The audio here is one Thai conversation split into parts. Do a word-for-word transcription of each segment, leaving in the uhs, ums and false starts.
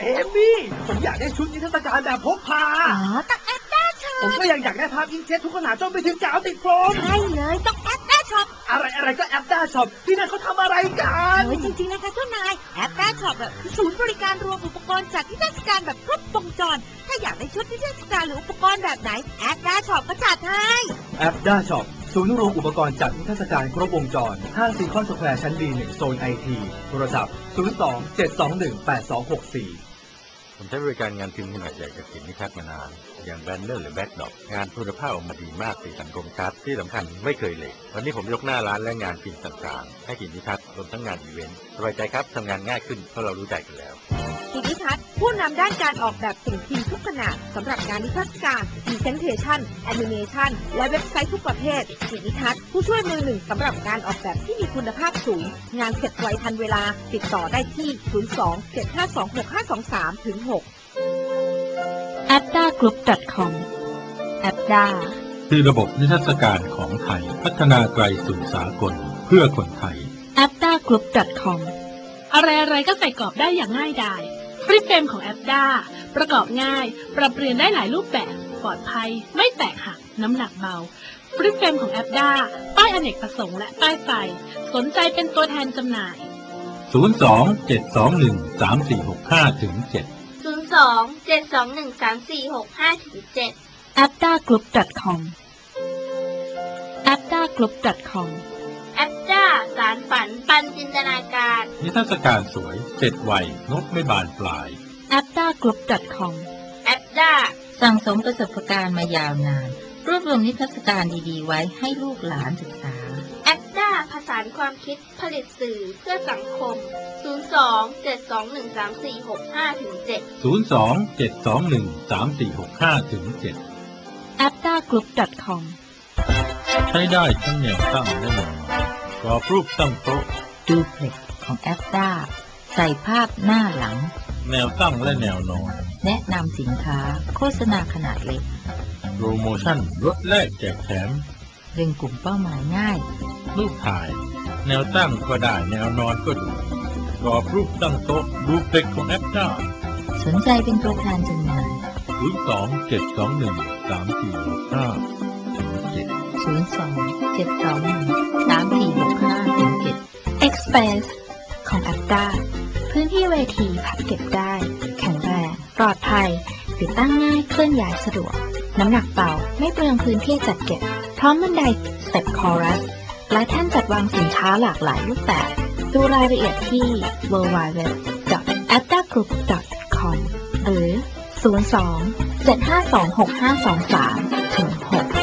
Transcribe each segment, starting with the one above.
เอมี่ผมอยากได้ชุดนิทรรศการแบบพกพาอ๋อต้องแอปด้าช็อปผมก็ยังอยากได้ภาพอินเทสทุกขนาดต้องไปถึงกาวติดโฟมใช่เลยต้องแอปด้าช็อปอะไรอะไรก็แอปด้าช็อปที่นั่นเขาทำอะไรกันเฮ้ยจริงๆนะคะเจ้านายแอปด้าช็อปแบบศูนย์บริการรวมอุปกรณ์จัดนิทรรศการแบบครบวงจรถ้าอยากได้ชุดนิทรรศการหรืออุปกรณ์แบบไหนแอปด้าช็อปก็จัดให้แอปด้าช็อปศูนย์รวมอุปกรณ์จัดนิทรรศการครบวงจรห้างซีคอนสแควร์ชั้น บี หนึ่ง โซน ไอ ที โทรศัพท์ศูนย์ สอง เจ็ด สอง หนึ่ง แปด สอง หก สี่ผมใช้บริการงานพิมพ์ขนาดใหญ่จากสินนิทัศน์มานานอย่างแบนเนอร์หรือแบ็คดรอปงานคุณภาพออกมาดีมากสีสันคมชัดที่สำคัญไม่เคยเหลววันนี้ผมยกหน้าร้านและงานพิมพ์ต่างๆให้สินนิทัศน์รวมทั้งงานอีเวนต์สบายใจครับทำงานง่ายขึ้นเพราะเรารู้ใจกันแล้วสินนิทัศน์ผู้นำด้านการออกแบบสิ่งพิมพ์ทุกขนาดสำหรับงานนิทรรศการพรีเซนเทชันแอนิเมชันและเว็บไซต์ทุกประเภทสินนิทัศน์ผู้ช่วยมือหนึ่งสำหรับการออกแบบที่มีคุณภาพสูงงานเสร็จไวทันเวลาติดต่อได้ที่ศูนย์ สอง เจ็ด ห้า สอง หก ห้า สอง สาม ถึง หกแอปด้ากรุ๊ป ดอท คอม แอปด้าคือระบบนิทรรศการของไทยพัฒนาไกลสู่สากลเพื่อคนไทยแอปด้ากรุ๊ป ดอท คอม อะไรๆก็ใส่กรอบได้อย่างง่ายดายฟรีเฟรมของแอปด้าประกอบง่ายปรับเปลี่ยนได้หลายรูปแบบปลอดภัยไม่แตกหักน้ำหนักเบาฟรีเฟรมของแอปด้าป้ายอเนกประสงค์และป้ายไฟสนใจเป็นตัวแทนจำหน่ายศูนย์ สอง เจ็ด สอง หนึ่ง สาม สี่ หก ห้า ถึง เจ็ดศูนย์ สอง เจ็ด สอง หนึ่ง สาม สี่ หก ห้า ถึง เจ็ดแอปด้ากรุ๊ป ดอท คอม แอปด้ากรุ๊ป ดอท คอมแอปด้าสารฝันปันจินตนาการนิทรรศการสวยเสร็จไวงบไม่บานปลายแอปด้ากรุ๊ป ดอท คอมแอปด้าสั่งสมประสบการณ์มายาวนานรวบรวมนิทรรศการดีๆไว้ให้ลูกหลานศึกษาแอปด้าผสานความคิดผลิตสื่อเพื่อสังคมศูนย์ สอง เจ็ด สอง หนึ่ง สาม สี่ หก ห้า ถึง เจ็ดศูนย์ สอง เจ็ด สอง หนึ่ง สาม สี่ หก ห้า ถึง เจ็ดแอปด้ากรุ๊ป ดอท คอมใช้ได้ทั้งแนวตั้งและแนวนอนกรอบรูปตั้งโต๊ะดูเพล็กของแอปด้าใส่ภาพหน้าหลังแนวตั้งและแนวนอนแนะนำสินค้าโฆษณาขนาดเล็กโปรโมชั่นลดแลกแจกแถมดึงกลุ่มเป้าหมายง่ายรูปถ่ายแนวตั้งก็ได้แนวนอนก็ดูกรอบรูปตั้งโต๊ะดูเพล็กของแอปด้าสนใจเป็นตัวแทนจำหน่ายศูนย์ สอง เจ็ด สอง หนึ่ง สาม สี่ หก ห้า ถึง เจ็ดศูนย์ สอง เจ็ด สอง หนึ่ง สาม สี่ หก ห้า ถึง เจ็ด Express ของแอปด้าพื้นที่เวทีพับเก็บได้แข็งแรงปลอดภัยติดตั้งง่ายเคลื่อนย้ายสะดวกน้ำหนักเบาไม่เปลืองพื้นที่จัดเก็บพร้อมบันไดสเต็ปคอรัสและแท่นจัดวางสินค้าหลากหลายรูปแบบดูรายละเอียดที่ ดับเบิลยู ดับเบิลยู ดับเบิลยู ดอท แอปด้ากรุ๊ป ดอท คอม หรือ ศูนย์ สอง เจ็ด ห้า สอง หก ห้า สอง สาม ถึง หก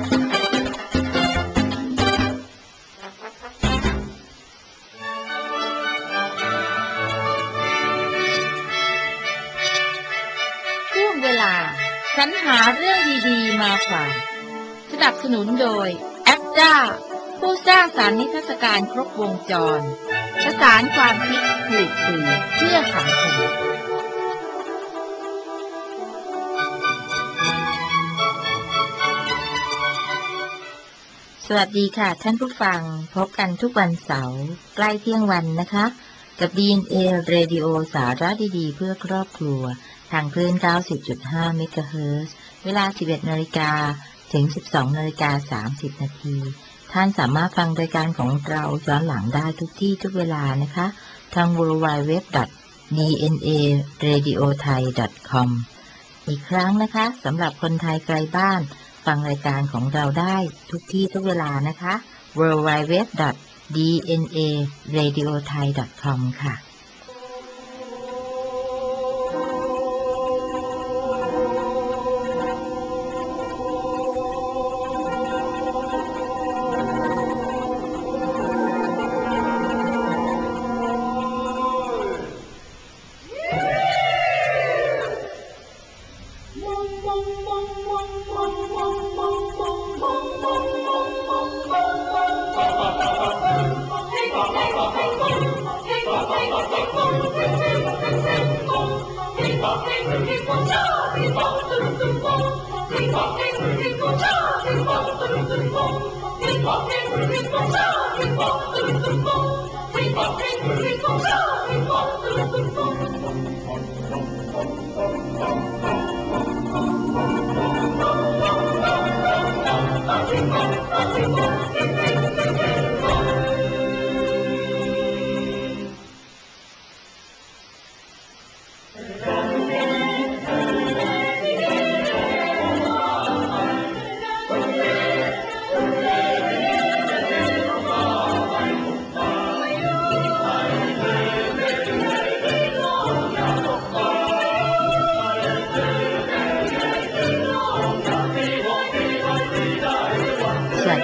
สรรหาเรื่องดีๆมาฝากสนับสนุนโดยแอปด้าผู้สร้างสรรค์นิทรรศการครบวงจรประสานความคิดผลิตสื่อเพื่อสังคมสวัสดีค่ะท่านผู้ฟังพบกันทุกวันเสาร์ใกล้เที่ยงวันนะคะกับ ดี เอ็น เอ Radio สาระดีๆเพื่อครอบครัวทางคลื่น เก้าสิบจุดห้า เมกะเฮิรตซ์เวลา สิบเอ็ดนาฬิกา ถึง สิบสองนาฬิกาสามสิบ นาทีท่านสามารถฟังรายการของเราย้อนหลังได้ทุกที่ทุกเวลานะคะทาง ดับเบิลยู ดับเบิลยู ดับเบิลยู ดอท ดี เอ็น เอ เรดิโอ ไทย ดอท คอม อีกครั้งนะคะสำหรับคนไทยไกลบ้านฟังรายการของเราได้ทุกที่ทุกเวลานะคะ ดับเบิลยู ดับเบิลยู ดับเบิลยู ดอท ดี เอ็น เอ เรดิโอ ไทย ดอท คอม ค่ะ Bum, bum, bum, bum, bum, bum, bum.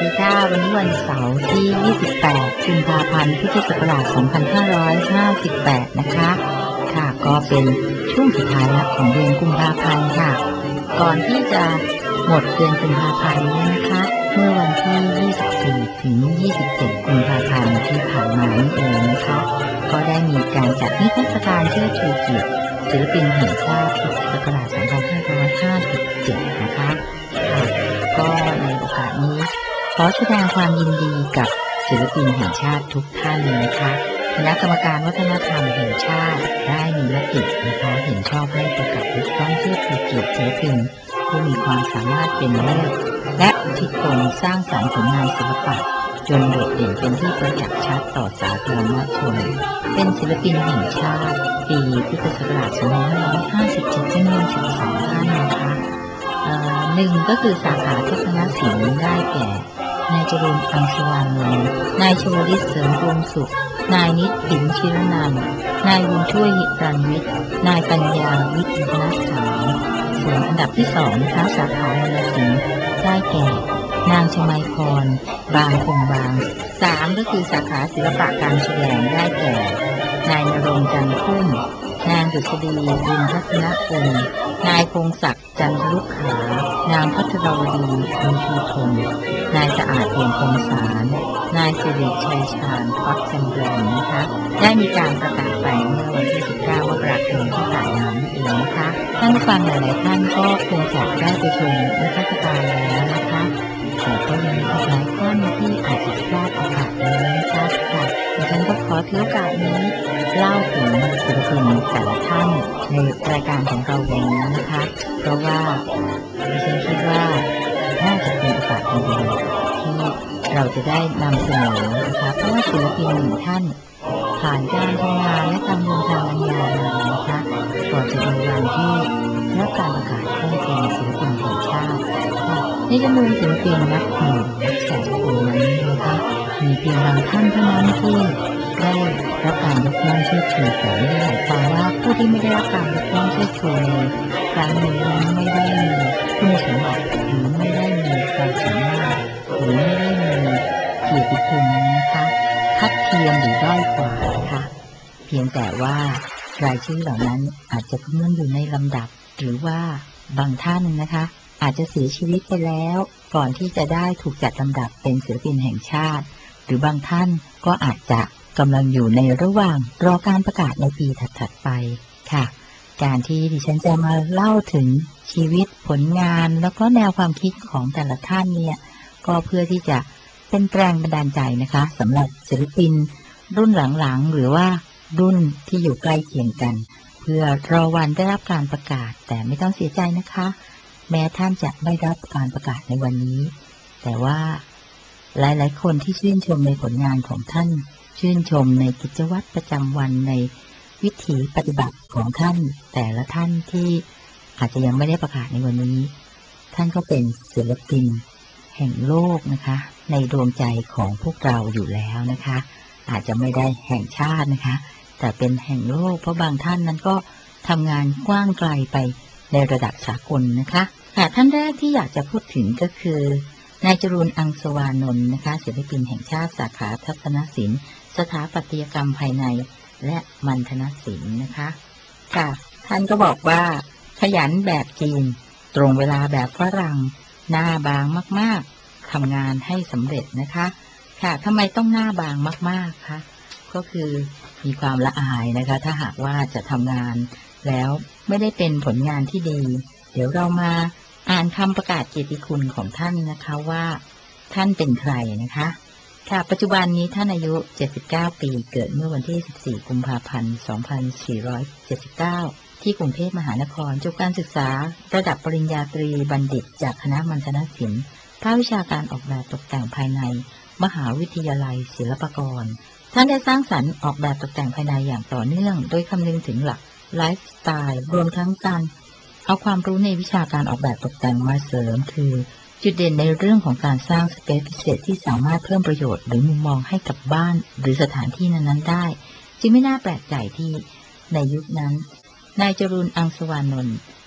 ดีค่ะวันนี้วันเสาร์ที่ยี่สิบแปดกุมภาพันธ์พุทธศักราชสองพันห้าร้อยห้าสิบแปดนะคะค่ะก็เป็นช่วงสุดท้ายแล้วของเดือนกุมภาพันธ์ค่ะก่อนที่จะหมดเดือนกุมภาพันธ์นี้นะคะเมื่อวันที่ยี่สิบสี่ถึงยี่สิบเจ็ดกุมภาพันธ์ที่ผ่านมานี่เองนะคะก็ได้มีการจัดนิทรรศการเชิดชูเกียรติศิลปินแห่งชาติพุทธศักราชสองพันห้าร้อยห้าสิบเจ็ดนะคะก็ในโอกาสนี้ขอแสดงความยินดีกับศิลปินแห่งชาติทุกท่านนะคะคณะกรรมการวัฒนธรรมแห่งชาติได้มีมตินะคะเห็นชอบให้ประกาศยกย่องเชิดชูเกียรติศิลปินผู้มีความสามารถเป็นเลิศและอุทิศตนสร้างสรรค์ผลงานศิลปะจนโดดเด่นเป็นที่ประจักษ์ชัดต่อสาธารณชนเป็นศิลปินแห่งชาติปีพุทธศักราชสองพันห้าร้อยห้าสิบเจ็ดจำนวนสิบสองท่านนะคะหนึ่งก็คือสาขาทัศนศิลป์ได้แก่นายจรูญ อังสวานนท์นายชวลิต เสริมดวงสุขนายนิต ปิ่นชิรนันท์นายบุญช่วย หิรัญวิทย์นายปัญญา วิทยาฐานส่วนอันดับที่สองนะคะสาขาวรรณศิลป์ได้แก่นางชมัยพร บางคงบางสามก็คือสาขาศิลปะการแสดงได้แก่นายณรงค์ จันทร์พุ่มนางดุษฎี บุญทัศนพงศ์นายพงศักดิ์ จันทรุขานางพัทรวดี บุญชูพงศ์นายสะอาด เอี่ยมพงษารนายสิริชัยชาญ ฟักจำเริญนะคะได้มีการประกาศไปเมื่อวันที่สิบเก้ามกราคมที่ผ่านมานี่เองนะคะท่านผู้ฟังหลายๆท่านก็คงจะได้ไปชมนิทรรศการแล้วนะคะแต่ก็ยังมีอีกหลายท่านที่อาจจะพลาดโอกาสนี้นะคะค่ะดิฉันก็ขอถือโอกาสนี้เล่าถึงศิลปินแต่ละท่านในรายการของเราวันนี้นะคะเพราะว่าดิฉันคิดว่าน่าจะเป็นโอกาสดีๆที่เราจะได้นำเสนอนะคะเพราะว่าศิลปินหนึ่งท่านผ่านการทำงานและการเดินทางอันยาวนานนะคะก่อนจะมีวันที่รับการประกาศให้เป็นศิลปินแห่งชาติในจำนวนศิลปินนับหมื่นนับแสนคนนั้นนะคะมีเพียงบางท่านเท่านั้นที่ได้รับการยกย่องเชิดชูแต่ไม่ได้หมายความว่าผู้ที่ไม่ได้รับการยกย่องเชิดชูในครั้งนี้นั้นไม่ได้มีคุณสมบัติหรือไม่ได้มีความสามารถหรือไม่ได้มีเกียรติคุณนะคะทัดเทียมหรือด้อยกว่านะคะเพียงแต่ว่ารายชื่อเหล่านั้นอาจจะขึ้นอยู่ในลำดับหรือว่าบางท่านนะคะอาจจะเสียชีวิตไปแล้วก่อนที่จะได้ถูกจัดลำดับเป็นศิลปินแห่งชาติหรือบางท่านก็อาจจะกำลังอยู่ในระหว่างรอการประกาศในปีถัดๆไปค่ะการที่ดิฉันจะมาเล่าถึงชีวิตผลงานแล้วก็แนวความคิดของแต่ละท่านเนี่ยก็เพื่อที่จะเป็นแรงบันดาลใจนะคะสำหรับศิลปินรุ่นหลังๆหรือว่ารุ่นที่อยู่ใกล้เคียงกันเพื่อรอวันได้รับการประกาศแต่ไม่ต้องเสียใจนะคะแม้ท่านจะไม่รับการประกาศในวันนี้แต่ว่าหลายๆคนที่ชื่นชมในผลงานของท่านชื่นชมในกิจวัตรประจำวันในวิถีปฏิบัติของท่านแต่ละท่านที่อาจจะยังไม่ได้ประกาศในวันนี้ท่านก็เป็นศิลปินแห่งโลกนะคะในดวงใจของพวกเราอยู่แล้วนะคะอาจจะไม่ได้แห่งชาตินะคะแต่เป็นแห่งโลกเพราะบางท่านนั้นก็ทำงานกว้างไกลไปในระดับสากลนะคะค่ะท่านแรกที่อยากจะพูดถึงก็คือนายจรูญ อังสวานนท์นะคะศิลปินแห่งชาติสาขาทัศนศิลป์สถาปัตยกรรมภายในและมัณฑนศิลป์นะคะค่ะท่านก็บอกว่าขยันแบบจีนตรงเวลาแบบฝรั่งหน้าบางมากๆทำงานให้สำเร็จนะคะค่ะทำไมต้องหน้าบางมากๆคะก็คือมีความละอายนะคะถ้าหากว่าจะทำงานแล้วไม่ได้เป็นผลงานที่ดีเดี๋ยวเรามาอ่านคำประกาศเกียรติคุณของท่านนะคะว่าท่านเป็นใครนะคะค่ะปัจจุบันนี้ท่านอายุเจ็ดสิบเก้าปีเกิดเมื่อวันที่สิบสี่กุมภาพันธ์สองพันสี่ร้อยเจ็ดสิบเก้าที่กรุงเทพมหานครจบการศึกษาระดับปริญญาตรีบัณฑิตจากคณะมัณฑนศิลป์ภาควิชาการออกแบบตกแต่งภายในมหาวิทยาลัยศิลปากรท่านได้สร้างสรรค์ออกแบบตกแต่งภายในอย่างต่อเนื่องโดยคำนึงถึงหลักไลฟ์สไตล์รวมทั้งการเอาความรู้ในวิชาการออกแบบตกแต่งมาเสริมคือจุดเด่นในเรื่องของการสร้างสเปซพิเศษที่สามารถเพิ่มประโยชน์หรือมุมมองให้กับบ้านหรือสถานที่นั้นๆได้จึงไม่น่าแปลกใจที่ในยุคนั้นนายจรูญ อังสวานนท์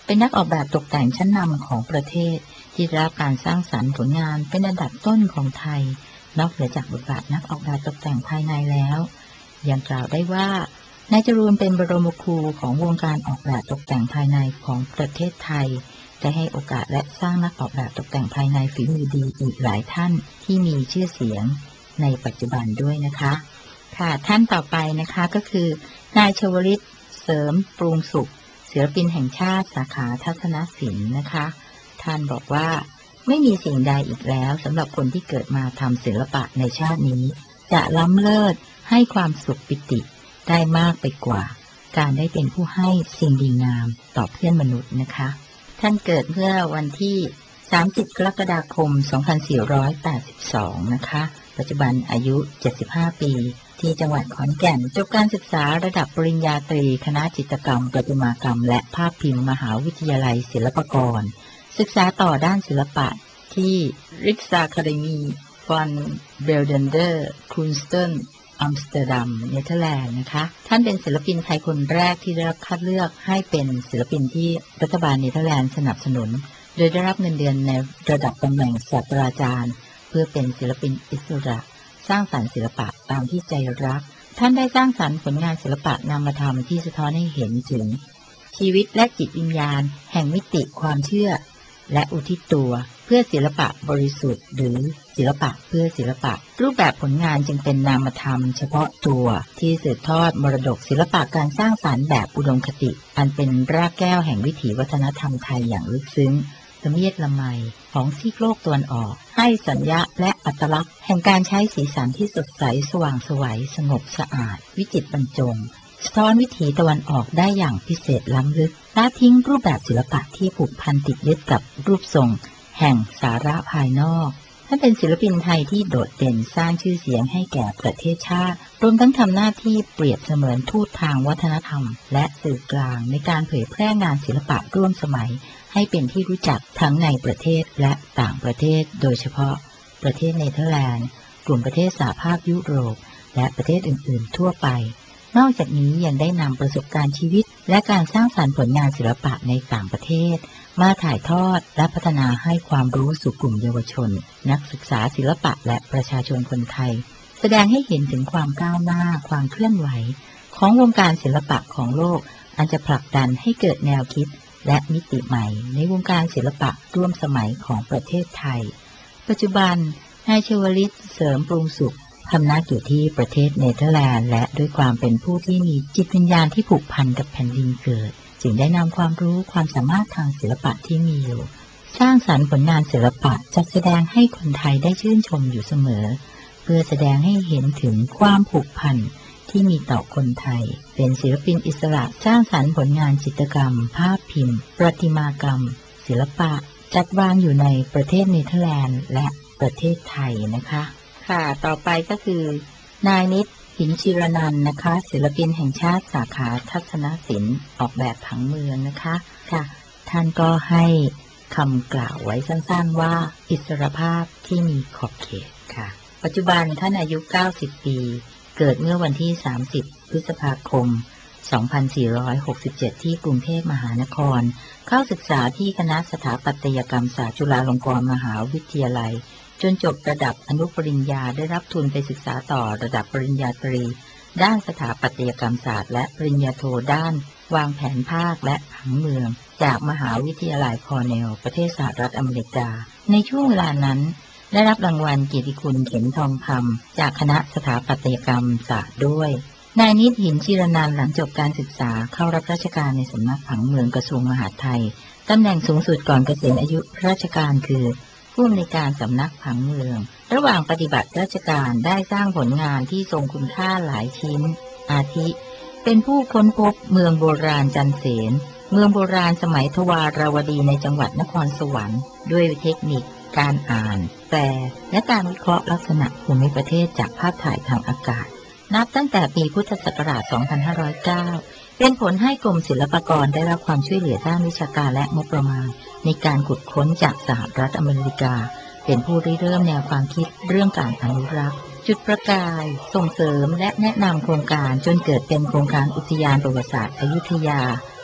เป็นนักออกแบบตกแต่งชั้นนำของประเทศที่ได้รับการสร้างสรรค์ผลงานเป็นอันดับต้นของไทยนอกเหนือจากบทบาทนักออกแบบตกแต่งภายในแล้วยังกล่าวได้ว่านายจรูนเป็นบรมครูของวงการออกแบบตกแต่งภายในของประเทศไทยได้ให้โอกาสและสร้างนักออกแบบตกแต่งภายในฝีมือดีอีกหลายท่านที่มีชื่อเสียงในปัจจุบันด้วยนะคะค่ะท่านต่อไปนะคะก็คือนายชวลิตเสริมปรุงสุขศิลปินแห่งชาติสาขาทัศนศิลป์นะคะท่านบอกว่าไม่มีสิ่งใดอีกแล้วสำหรับคนที่เกิดมาทำศิลปะในชาตินี้จะล้ำเลิศให้ความสุขปิติได้มากไปกว่าการได้เป็นผู้ให้สิ่งดีงามต่อเพื่อนมนุษย์นะคะท่านเกิดเมื่อวันที่สามสิบกรกฎาคมสองพันสี่ร้อยแปดสิบสองนะคะปัจจุบันอายุเจ็ดสิบห้าปีที่จังหวัดขอนแก่นจบการศึกษาระดับปริญญาตรีคณะจิตรกรรมประติมากรรมและภาพพิมพ์มหาวิทยาลัยศิลปากรศึกษาต่อด้านศิลปะที่ Rijksakademie van Beeldende Kunsten อัมสเตอร์ดัมเนเธอร์แลนด์นะคะท่านเป็นศิลปินไทยคนแรกที่ได้รับคัดเลือกให้เป็นศิลปินที่รัฐบาลเนเธอร์แลนด์สนับสนุนโดยได้รับเงินเดือนในระดับตำแหน่งศาสตราจารย์เพื่อเป็นศิลปินอิสระสร้างสรรค์ศิลปะตามที่ใจรักท่านได้สร้างสรรค์ผลงานศิลปะนามธรรมที่สะท้อนให้เห็นถึงชีวิตและจิตวิญญาณแห่งมิติความเชื่อและอุทิศตัวเพื่อศิลปะบริสุทธิ์หรือศิลปะเพื่อศิลปะรูปแบบผลงานจึงเป็นนามธรรมเฉพาะตัวที่สืบทอดมรดกศิลปะการสร้างสรรค์แบบอุดมคติอันเป็นรากแก้วแห่งวิถีวัฒนธรรมไทยอย่างลึกซึ้งละเมียดละไมของซีกโลกตะวันออกให้สัญญาและอัตลักษณ์แห่งการใช้สีสันที่สดใสสว่างไสวสงบสะอาดวิจิตรบรรจงสะท้อนวิถีตะวันออกได้อย่างพิเศษล้ำลึกละทิ้งรูปแบบศิลปะที่ผูกพันติดยึดกับรูปทรงแห่งสาระภายนอกท่านเป็นศิลปินไทยที่โดดเด่นสร้างชื่อเสียงให้แก่ประเทศชาติรวมทั้งทำหน้าที่เปรียบเสมือนทูตทางวัฒนธรรมและสื่อกลางในการเผยแพร่งานศิลปะร่วมสมัยให้เป็นที่รู้จักทั้งในประเทศและต่างประเทศโดยเฉพาะประเทศเนเธอร์แลนด์กลุ่มประเทศสหภาพยุโรปและประเทศอื่นๆทั่วไปนอกจากนี้ยังได้นำประสบการณ์ชีวิตและการสร้างสรรค์ผลงานศิลปะในต่างประเทศมาถ่ายทอดและพัฒนาให้ความรู้สู่กลุ่มเยาวชนนักศึกษาศิลปะและประชาชนคนไทยแสดงให้เห็นถึงความก้าวหน้าความเคลื่อนไหวของวงการศิลปะของโลกอันจะผลักดันให้เกิดแนวคิดและมิติใหม่ในวงการศิลปะร่วมสมัยของประเทศไทยปัจจุบันนายชวลิตเสริมปรุงสุขพำนักอยู่ที่ประเทศเนเธอร์แลนด์และด้วยความเป็นผู้ที่มีจิตวิญญาณที่ผูกพันกับแผ่นดินเกิดจึงได้นำความรู้ความสามารถทางศิลปะที่มีอยู่สร้างสรรค์ผลงานศิลปะจัดแสดงให้คนไทยได้ชื่นชมอยู่เสมอเพื่อแสดงให้เห็นถึงความผูกพันที่มีต่อคนไทยเป็นศิลปินอิสระสร้างสรรค์ผลงานจิตรกรรมภาพพิมพ์ประติมากรรมศิลปะจัดวางอยู่ในประเทศเนเธอร์แลนด์และประเทศไทยนะคะค่ะต่อไปก็คือนายนิตหินจิรนันท์นะคะศิลปินแห่งชาติสาขาทัศนศิลป์ออกแบบผังเมืองนะคะค่ะท่านก็ให้คำกล่าวไว้สั้นๆว่าอิสรภาพที่มีขอบเขตค่ะปัจจุบันท่านอายุเก้าสิบปีเกิดเมื่อวันที่สามสิบพฤษภาคมสองพันสี่ร้อยหกสิบเจ็ดที่กรุงเทพมหานครเข้าศึกษาที่คณะสถาปัตยกรรมศาสตร์จุฬาลงกรณ์มหาวิทยาลัยจนจบระดับอนุปริญญาได้รับทุนไปศึกษาต่อระดับปริญญาตรีด้านสถาปัตยกรรมศาสตร์และปริญญาโทด้านวางแผนภาคและผังเมืองจากมหาวิทยาลัยคอร์เนลประเทศสหรัฐอเมริกาในช่วงเวลานั้นได้รับรางวัลเกียรติคุณเข็มทองคำจากคณะสถาปัตยกรรมศาสตร์ด้วยนายนิตหินจิรนันท์หลังจบการศึกษาเข้ารับราชการในสำนักผังเมืองกระทรวงมหาดไทยตำแหน่งสูงสุดก่อนเกษียณอายุราชการคือผู้อำนวยการสำนักผังเมืองระหว่างปฏิบัติราชการได้สร้างผลงานที่ทรงคุณค่าหลายชิ้นอาทิเป็นผู้ค้นพบเมืองโบราณจันเสนเมืองโบราณสมัยทวารวดีในจังหวัดนครสวรรค์ด้วยเทคนิคการอ่านแปลและการวิเคราะห์ลักษณะภูมิประเทศจากภาพถ่ายทางอากาศนับตั้งแต่ปีพุทธศักราชสองพันห้าร้อยเก้าเป็นผลให้กรมศิลปากรได้รับความช่วยเหลือด้านวิชาการและงบประมาณในการขุดค้นจากสหรัฐอเมริกาเป็นผู้ริเริ่มแนวความคิดเรื่องการอนุรักษ์จุดประกายส่งเสริมและแนะนำโครงการจนเกิดเป็นโครงการอุทยานประวัติศาสตร์อยุธยา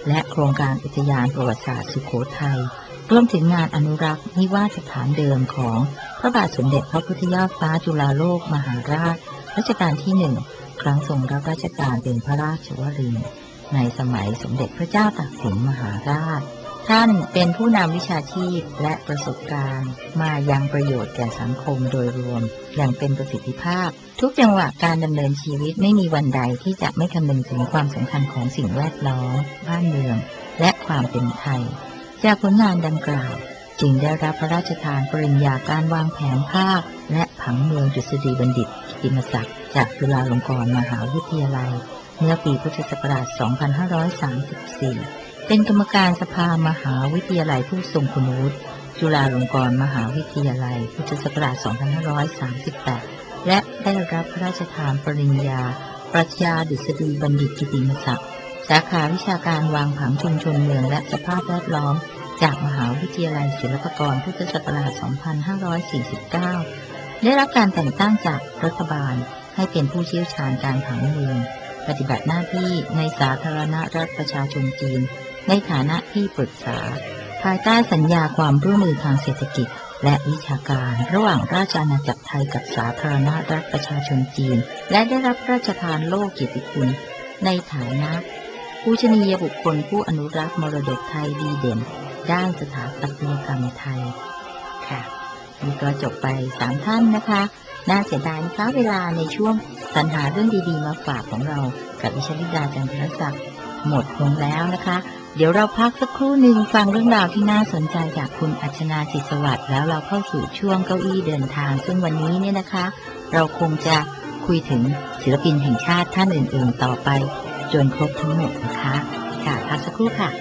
และโครงการอุทยานประวัติศาสตร์สุโขทัยรวมถึงงานอนุรักษ์นิวาสถานเดิมของพระบาทสมเด็จพระพุทธยอดฟ้าจุฬาโลกมหาราชรัชกาลที่หนึ่งครั้งทรงรับราชการเป็นพระราชวรินทร์ในสมัยสมเด็จพระเจ้าตากสินมหาราชท่านเป็นผู้นำวิชาชีพและประสบการณ์มายังประโยชน์แก่สังคมโดยรวมอย่างเป็นประสิทธิภาพทุกจังหวะการดำเนินชีวิตไม่มีวันใดที่จะไม่คำนึงถึงความสำคัญของสิ่งแวดล้อมบ้านเมืองและความเป็นไทยจากผลงานดังกล่าวจึงได้รับพระราชทานปริญญาการวางแผนภาคและผังเมืองดุษฎีบัณฑิตกิติมศักดิ์จากจุฬาลงกรณ์มหาวิทยาลัยเมื่อปีพุทธศักราช สองพันห้าร้อยสามสิบสี่ เป็นกรรมการสภามหาวิทยาลัยผู้ทรงคุณวุฒิจุฬาลงกรณ์มหาวิทยาลัยพุทธศักราช สองพันห้าร้อยสามสิบแปด และได้รับพระราชทานปริญญาปรัชญาดุษฎีบัณฑิตกิติมศักดิ์สาขาวิชาการวางผังชุมชนเมืองและสภาพแวดล้อมจากมหาวิทยาลัยศิลปากรพุทธศักราช สองพันห้าร้อยสี่สิบเก้า ได้รับการแต่งตั้งจากรัฐบาลให้เป็นผู้เชี่ยวชาญการผังเมืองปฏิบัติหน้าที่ในสาธารณรัฐประชาชนจีนในฐานะที่ปรึกษาภายใต้สัญญาความร่วมมือทางเศรษฐกิจและวิชาการระหว่างราชอาณาจักรไทยกับสาธารณรัฐประชาชนจีนและได้รับพระราชทานโล่เกียรติคุณในฐานะปูชนียบุคคลผู้อนุรักษ์มรดกไทยดีเด่นด้านสถาปัตยกรรมไทยค่ะนี่ก็จบไปสามท่านนะคะน่าเสียดายนะคะเวลาในช่วงสรรหาเรื่องดีๆมาฝากของเรากับดิฉันลิดาจันทรศักดิ์หมดลงแล้วนะคะเดี๋ยวเราพักสักครู่หนึ่งฟังเรื่องราวที่น่าสนใจจากคุณอัชนาจิตสวัสดิ์แล้วเราเข้าสู่ช่วงเก้าอี้เดินทางซึ่งวันนี้เนี่ยนะคะเราคงจะคุยถึงศิลปินแห่งชาติท่านอื่นๆต่อไปจนครบทั้งหมดนะคะค่ะพักสักครู่ค่ะ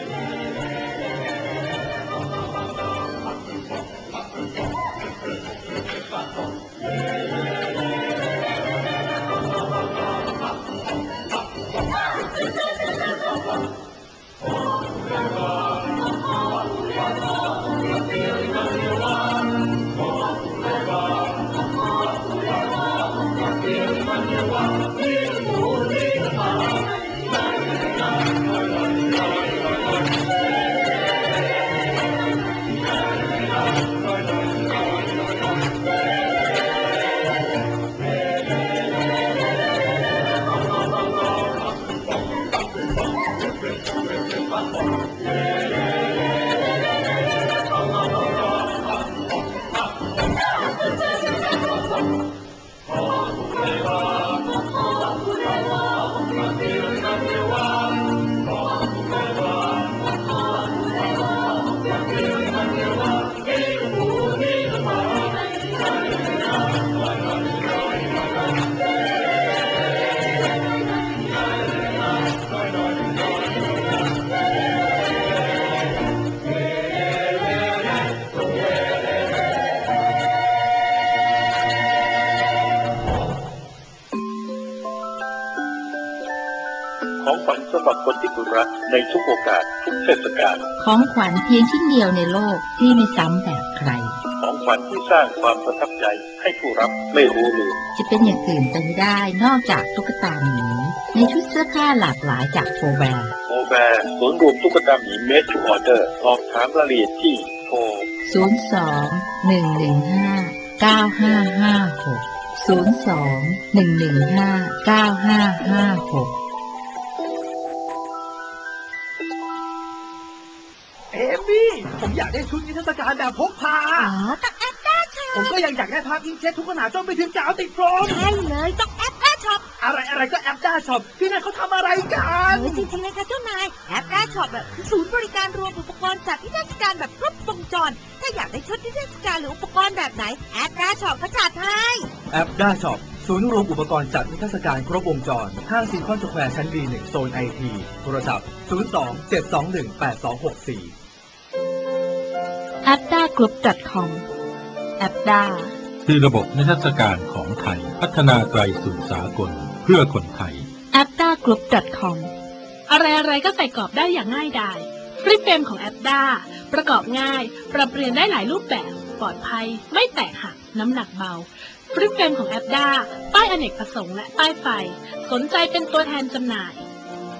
ของขวัญสำหรับคนที่คุณรักในทุกโอกาสทุกเทศกาลของขวัญเพียงชิ้นเดียวในโลกที่ไม่ซ้ำแบบใครของขวัญที่สร้างความประทับใจให้ผู้รับไม่รู้ลืมจะเป็นอย่างอื่นไปไม่ได้นอกจากตุ๊กตาหมีในชุดเสื้อผ้าหลากหลายจากโฟแบร์โฟแบร์ศูนย์รวมตุ๊กตาหมีเมดทูออเดอร์สอบถามรายละเอียดที่โทรศูนย์ สอง หนึ่ง หนึ่ง ห้า เก้า ห้า ห้า หก ศูนย์ สอง หนึ่ง หนึ่ง ห้า เก้า ห้า ห้า หกเอมี่ผมอยากได้ชุดนิทรรศการแบบพกพาอ๋อต้องแอปได้ค่ะผมก็ยังอยากได้ภาพอิงเช็ดทุกขนาดจนไปถึงกาวติดพรมใช่เลยต้องแอปได้ช็อปอะไรอะไรก็แอปได้ช็อปที่นั่นเขาทำอะไรกันจริงๆเลยค่ะเจ้านายแอปได้ช็อปแบบศูนย์บริการรวมอุปกรณ์จัดนิทรรศการแบบครบวงจรถ้าอยากได้ชุดนิทรรศการหรืออุปกรณ์แบบไหนแอปได้ช็อปก็จัดให้แอปได้ช็อปศูนย์รวมอุปกรณ์จัดนิทรรศการครบวงจรห้างซีคอนสแควร์ชั้น บี หนึ่ง โซน ไอ ที โทรศัพท์ศูนย์ สอง เจ็ด สอง หนึ่ง แปด สอง หก สี่แอปด้ากรุ๊ป ดอท คอม แอปด้าคือระบบนิทรรศการของไทยพัฒนาไกลสู่สากลเพื่อคนไทยแอปด้ากรุ๊ป ดอท คอมอะไรๆก็ใส่กรอบได้อย่างง่ายดายฟลิปเฟรมของแอปด้าประกอบง่ายปรับเปลี่ยนได้หลายรูปแบบปลอดภัยไม่แตกหักน้ำหนักเบาฟลิปเฟรมของแอปด้าป้ายอเนกประสงค์และป้ายไฟสนใจเป็นตัวแทนจำหน่าย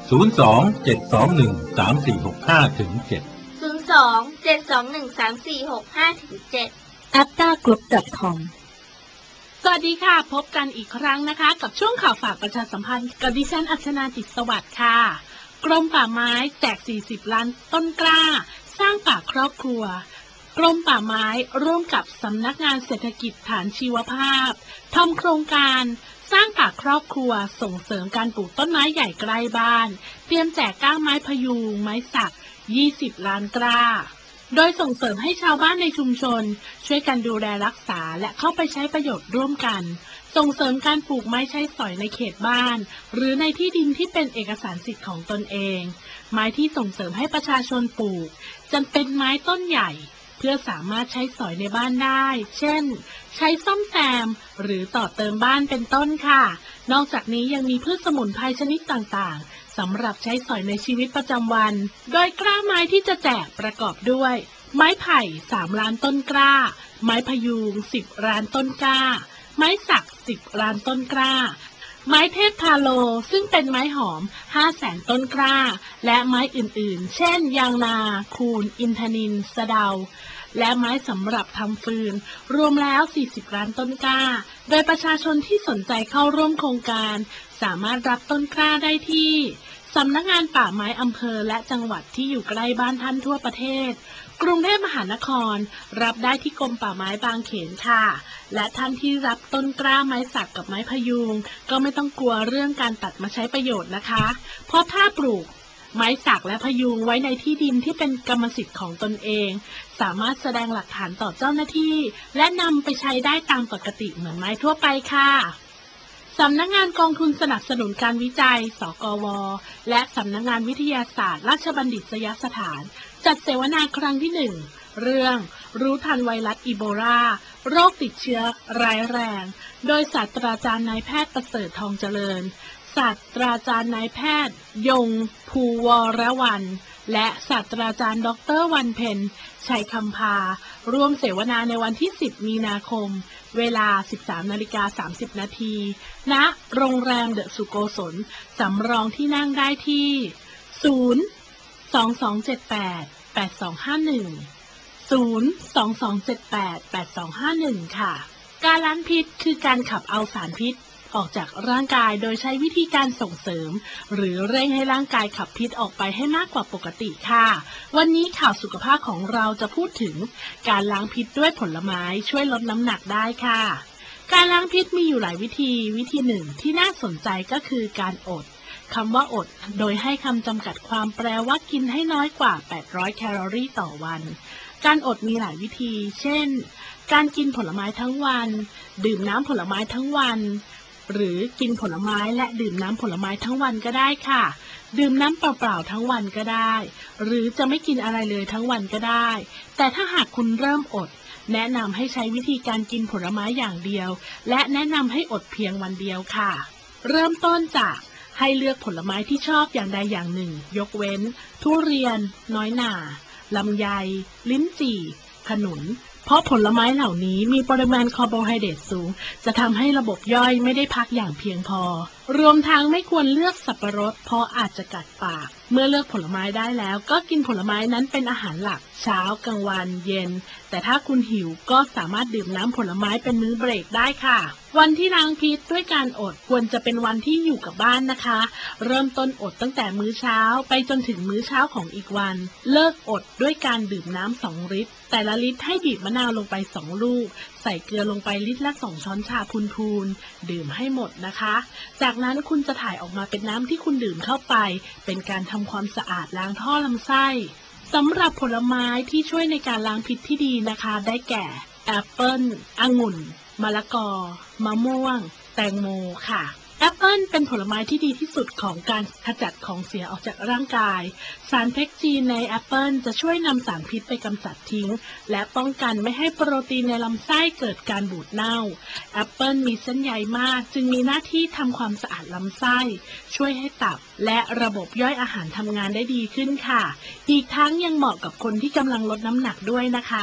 ศูนย์ สอง เจ็ด สอง หนึ่ง สาม สี่ หก ห้า ถึง เจ็ดศูนย์ สอง เจ็ด สอง หนึ่ง สาม สี่ หก ห้า ถึง เจ็ดแอปด้ากรุ๊ป ดอท คอมสวัสดีค่ะพบกันอีกครั้งนะคะกับช่วงข่าวฝากประชาสัมพันธ์กับดิฉันอัชนาจิตสวัสดิ์ค่ะกรมป่าไม้แจกสี่สิบล้านต้นกล้าสร้างป่าครอบครัวกรมป่าไม้ร่วมกับสำนักงานเศรษฐกิจฐานชีวภาพทำโครงการสร้างป่าครอบครัวส่งเสริมการปลูกต้นไม้ใหญ่ใกล้บ้านเตรียมแจกก้านไม้พยุงไม้สักยี่สิบล้านกล้าโดยส่งเสริมให้ชาวบ้านในชุมชนช่วยกันดูแลรักษาและเข้าไปใช้ประโยชน์ร่วมกันส่งเสริมการปลูกไม้ใช้สอยในเขตบ้านหรือในที่ดินที่เป็นเอกสารสิทธิ์ของตนเองไม้ที่ส่งเสริมให้ประชาชนปลูกจำเป็นไม้ต้นใหญ่เพื่อสามารถใช้สอยในบ้านได้เช่นใช้ซ่อมแซมหรือต่อเติมบ้านเป็นต้นค่ะนอกจากนี้ยังมีพืชสมุนไพรชนิดต่างๆสำหรับใช้สอยในชีวิตประจำวันโดยกล้าไม้ที่จะแจกประกอบด้วยไม้ไผ่สามล้านต้นกล้าไม้พยุงสิบล้านต้นกล้าไม้สักสิบล้านต้นกล้าไม้เทพทาโลซึ่งเป็นไม้หอมห้าแสนต้นกล้าและไม้อื่นๆเช่นยางนาคูนอินทนิลสะเดาและไม้สำหรับทำฟืนรวมแล้วสี่สิบล้านต้นกล้าโดยประชาชนที่สนใจเข้าร่วมโครงการสามารถรับต้นกล้าได้ที่สำนักงานป่าไม้อำเภอและจังหวัดที่อยู่ใกล้บ้านท่านทั่วประเทศกรุงเทพมหานครรับได้ที่กรมป่าไม้บางเขนค่ะและท่านที่รับต้นกล้าไม้สักกับไม้พยุงก็ไม่ต้องกลัวเรื่องการตัดมาใช้ประโยชน์นะคะเพราะถ้าปลูกไม้สักและพยุงไว้ในที่ดินที่เป็นกรรมสิทธิ์ของตนเองสามารถแสดงหลักฐานต่อเจ้าหน้าที่และนำไปใช้ได้ตามปกติเหมือนไม้ทั่วไปค่ะสำนักงานกองทุนสนับสนุนการวิจัยสกวและสำนักงานวิทยาศาสตร์ราชบัณฑิตยสถานจัดเสวนาครั้งที่หนึ่งเรื่องรู้ทันไวรัสอีโบลาโรคติดเชื้อร้ายแรงโดยศาสตราจารย์นายแพทย์ประเสริฐทองเจริญศาสตราจารย์นายแพทย์ยงภูวรวรรณและศาสตราจารย์ดรวันเพ็ญชัยคำพาร่วมเสวนาในวันที่สิบมีนาคมเวลา สิบสามนาฬิกาสามสิบนาทีณโรงแรมเดอะสุโกศลสำรองที่นั่งได้ที่ศูนย์ สอง สอง เจ็ด แปด แปด สอง ห้า หนึ่ง ศูนย์ สอง สอง เจ็ด แปด แปด สอง ห้า หนึ่งค่ะการล้างพิษคือการขับเอาสารพิษออกจากร่างกายโดยใช้วิธีการส่งเสริมหรือเร่งให้ร่างกายขับพิษออกไปให้มากกว่าปกติค่ะวันนี้ข่าวสุขภาพของเราจะพูดถึงการล้างพิษด้วยผลไม้ช่วยลดน้ำหนักได้ค่ะการล้างพิษมีอยู่หลายวิธีวิธีหนึ่งที่น่าสนใจก็คือการอดคำว่าอดโดยให้คำจำกัดความแปลว่ากินให้น้อยกว่าแปดร้อยแคลอรี่ต่อวันการอดมีหลายวิธีเช่นการกินผลไม้ทั้งวันดื่มน้ำผลไม้ทั้งวันหรือกินผลไม้และดื่มน้ำผลไม้ทั้งวันก็ได้ค่ะดื่มน้ำเปล่าๆทั้งวันก็ได้หรือจะไม่กินอะไรเลยทั้งวันก็ได้แต่ถ้าหากคุณเริ่มอดแนะนำให้ใช้วิธีการกินผลไม้อย่างเดียวและแนะนำให้อดเพียงวันเดียวค่ะเริ่มต้นจากให้เลือกผลไม้ที่ชอบอย่างใดอย่างหนึ่งยกเว้นทุเรียนน้อยหน่าลำไยลิ้นจี่ขนุนเพราะผลไม้เหล่านี้มีปริมาณคาร์โบไฮเดรตสูงจะทำให้ระบบย่อยไม่ได้พักอย่างเพียงพอรวมทั้งไม่ควรเลือกสับปะรดเพราะอาจจะกัดปากเมื่อเลือกผลไม้ได้แล้วก็กินผลไม้นั้นเป็นอาหารหลักเช้ากลางวันเย็นแต่ถ้าคุณหิวก็สามารถดื่มน้ำผลไม้เป็นมื้อเบรกได้ค่ะวันที่ล้างพิษด้วยการอดควรจะเป็นวันที่อยู่กับบ้านนะคะเริ่มต้นอดตั้งแต่มื้อเช้าไปจนถึงมื้อเช้าของอีกวันเลิกอดด้วยการดื่มน้ำสองลิตรแต่ละลิตรให้บีบมะนาวลงไปสองลูกใส่เกลือลงไปลิตรละสองช้อนชาพูนๆดื่มให้หมดนะคะจากนั้นคุณจะถ่ายออกมาเป็นน้ำที่คุณดื่มเข้าไปเป็นการทำความสะอาดล้างท่อลำไส้สำหรับผลไม้ที่ช่วยในการล้างพิษที่ดีนะคะได้แก่แอปเปิ้ลองุ่นมะละกอมะม่วงแตงโมค่ะแอปเปิ้ลเป็นผลไม้ที่ดีที่สุดของการขจัดของเสียออกจากร่างกายสารเพกจีนในแอปเปิ้ลจะช่วยนำสารพิษไปกำจัดทิ้งและป้องกันไม่ให้โปรตีนในลำไส้เกิดการบูดเน่าแอปเปิ้ลมีเส้นใยมากจึงมีหน้าที่ทำความสะอาดลำไส้ช่วยให้ตับและระบบย่อยอาหารทำงานได้ดีขึ้นค่ะอีกทั้งยังเหมาะกับคนที่กำลังลดน้ำหนักด้วยนะคะอ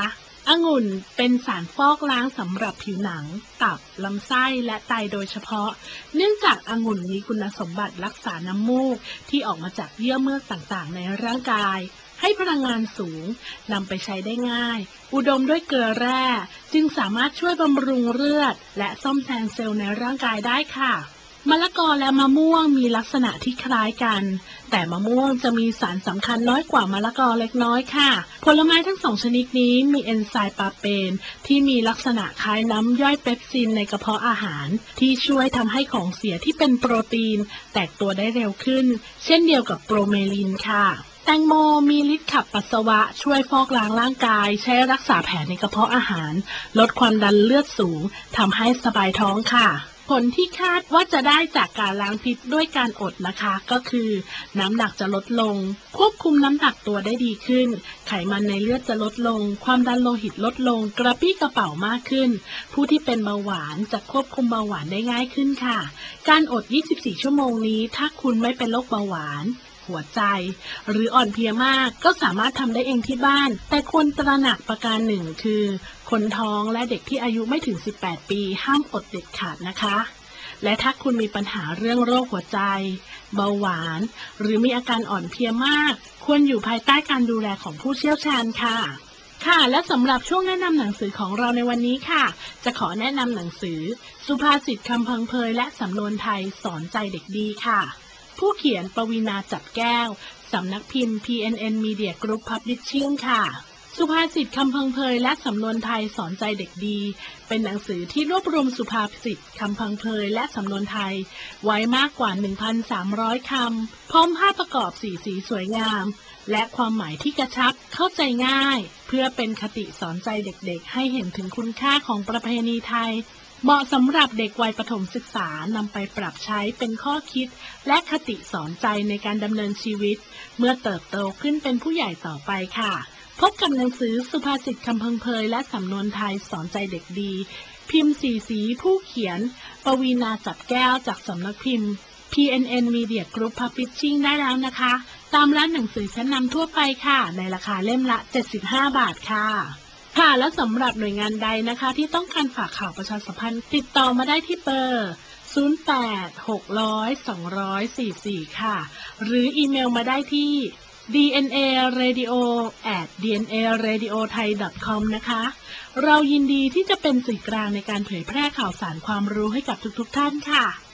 องุ่นเป็นสารฟอกล้างสำหรับผิวหนังตับลำไส้และไตโดยเฉพาะเนื่องจากองุ่นมีคุณสมบัติรักษาน้ำมูกที่ออกมาจากเยื่อเมือกต่างๆในร่างกายให้พลังงานสูงนำไปใช้ได้ง่ายอุดมด้วยเกลือแร่จึงสามารถช่วยบำรุงเลือดและซ่อมแซมเซลล์ในร่างกายได้ค่ะมะละกอและมะม่วงมีลักษณะที่คล้ายกันแต่มะม่วงจะมีสารสำคัญน้อยกว่ามะละกอเล็กน้อยค่ะผลไม้ทั้งสองชนิดนี้มีเอนไซม์ปาเปนที่มีลักษณะคล้ายน้ำย่อยเปปซินในกระเพาะอาหารที่ช่วยทำให้ของเสียที่เป็นโปรตีนแตกตัวได้เร็วขึ้นเช่นเดียวกับโปรเมลินค่ะแตงโมมีฤทธิ์ขับปัสสาวะช่วยฟอกล้างร่างกายใช้รักษาแผลในกระเพาะอาหารลดความดันเลือดสูงทำให้สบายท้องค่ะผลที่คาดว่าจะได้จากการล้างพิษด้วยการอดนะคะก็คือน้ำหนักจะลดลงควบคุมน้ำหนักตัวได้ดีขึ้นไขมันในเลือดจะลดลงความดันโลหิตลดลงกระปรี้กระเป๋ามากขึ้นผู้ที่เป็นเบาหวานจะควบคุมเบาหวานได้ง่ายขึ้นค่ะการอดยี่สิบสี่ชั่วโมงนี้ถ้าคุณไม่เป็นโรคเบาหวานหัวใจหรืออ่อนเพลียมากก็สามารถทำได้เองที่บ้านแต่ควรตระหนักประการหนึ่งคือคนท้องและเด็กที่อายุไม่ถึงสิบแปดปีห้ามอดเด็ดขาดนะคะและถ้าคุณมีปัญหาเรื่องโรคหัวใจเบาหวานหรือมีอาการอ่อนเพลียมากควรอยู่ภายใต้การดูแลของผู้เชี่ยวชาญค่ะค่ะและสำหรับช่วงแนะนำหนังสือของเราในวันนี้ค่ะจะขอแนะนำหนังสือสุภาษิตคำพังเพยและสำนวนไทยสอนใจเด็กดีค่ะผู้เขียนปวีณาจับแก้วสำนักพิมพ์ พี เอ็น เอ็น Media Group Publishing ค่ะสุภาษิตคำพังเพยและสำนวนไทยสอนใจเด็กดีเป็นหนังสือที่รวบรวมสุภาษิตคำพังเพยและสำนวนไทยไว้มากกว่า หนึ่งพันสามร้อย คำพร้อมภาพประกอบสีสีสวยงามและความหมายที่กระชับเข้าใจง่ายเพื่อเป็นคติสอนใจเด็กๆให้เห็นถึงคุณค่าของประเพณีไทยเหมาะสำหรับเด็กวัยประถมศึกษานำไปปรับใช้เป็นข้อคิดและคติสอนใจในการดำเนินชีวิตเมื่อเติบโตขึ้นเป็นผู้ใหญ่ต่อไปค่ะพบกับหนังสือสุภาษิตคำพังเพยและสำนวนไทยสอนใจเด็กดีพิมพ์สีสีผู้เขียนปวีณาจับแก้วจากสำนักพิมพ์ พี เอ็น เอ็น Media Group Publishing ได้แล้วนะคะตามร้านหนังสือชั้นนำทั่วไปค่ะในราคาเล่มละเจ็ดสิบห้าบาทค่ะค่ะและสำหรับหน่วยงานใดนะคะที่ต้องการฝากข่าวประชาสัมพันธ์ติดต่อมาได้ที่เบอร์ศูนย์ แปด หก ศูนย์ สอง สี่ สี่ค่ะหรืออีเมลมาได้ที่ ดี เอ็น เอ เรดิโอ แอท ดี เอ็น เอ เรดิโอ ไทย ดอท คอม นะคะเรายินดีที่จะเป็นสื่อกลางในการเผยแพร่ข่าวสารความรู้ให้กับทุกๆท่านค่ะ